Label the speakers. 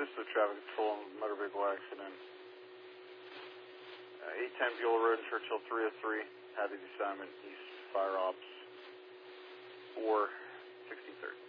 Speaker 1: pursuit of traffic control and motor vehicle accident. 810 Buell Road, Churchill 303, had the assignment, East Fire Ops 463rd.